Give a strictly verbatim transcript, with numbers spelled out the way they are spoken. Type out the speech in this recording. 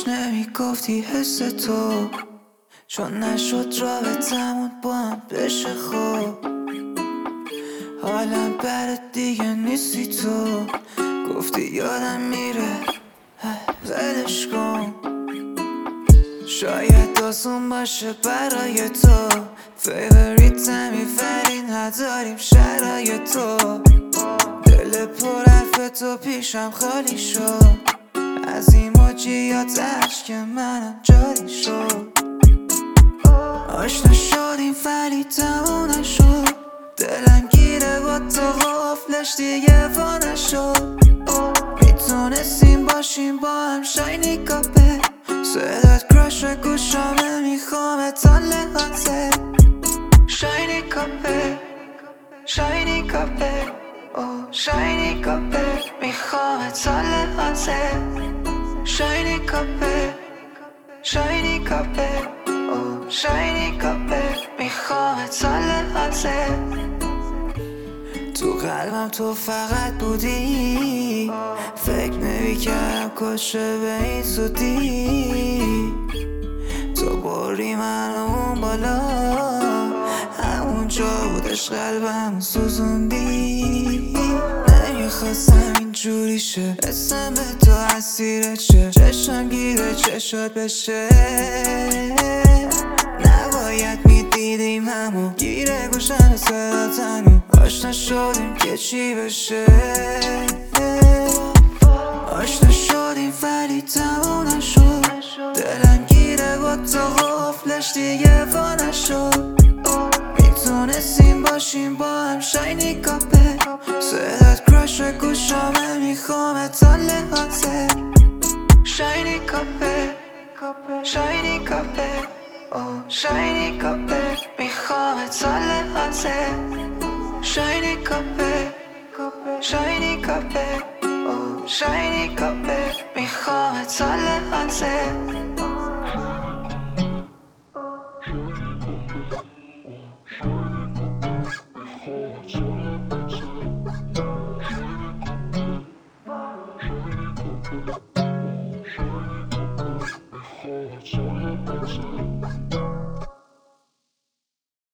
بهش نمیگفتی حس تو، چون نشد رابطمون با هم بشه خوب. حالم برات دیگه نیستی تو، گفتی یادم میره ولش کن. شاید آسون باشه برای تو، فیوریتمی ولی نداریم شرایط تو. دل پر حرف تو پیشم خالی شد، از ایموجیات اشک منم جاری شد. آشنا شدیم ولی تموم نشد، دلم گیره با تو قفلش دیگه وا نشد. میتونستیم باشیم با هم شاینی کاپه، صدات کراش و گوشامه میخوام تا لحظه. شاینی کاپه شاینی کاپه اوه شاینی کاپه میخوام تا لحظه. شاینی کاپه شاینی کاپه اوه شاینی کاپه میخوام تا لحظه. تو قلبم تو فقط بودی، فکر نمی‌کردم کشه به این زودی. تو بری من اون بالا، همونجا بودش قلبم سوزوندی. نمیخواستم اینجوری شه، اسم به تو اسیرت شه، چشم گیره چشات بشه. نباید میدیدیم همو، گیره گوشن صدا تنو. آشنا شدیم که چی بشه، آشنا شدیم ولی تموم نشد. دلم گیره با تو قفلش دیگه وا نشد. میتونستیم باشیم با هم شاینی کاپه، صدات کراش و گوشامه میخوام تا لحظه. شاینی کاپه شاینی کاپه اوه شاینی کاپه میخوام تا لحظه. شاینی کاپه شاینی کاپه اوه شاینی کاپه میخوام تا لحظه.